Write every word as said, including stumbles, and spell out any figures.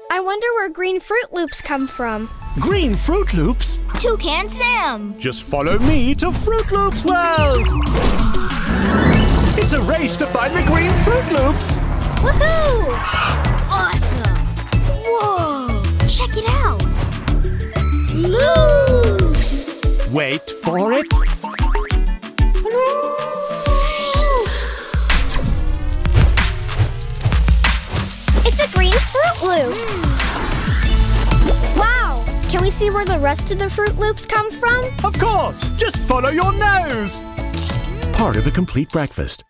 I wonder where green Fruit Loops come from. Green Fruit Loops? Toucan Sam! Just follow me to Fruit Loops World! It's a race to find the green Fruit Loops! Woohoo! Awesome! Whoa! Check it out! Loops! Wait for it! It's a green Fruit Loop! Wow! Can we see where the rest of the Fruit Loops come from? Of course! Just follow your nose! Part of a complete breakfast.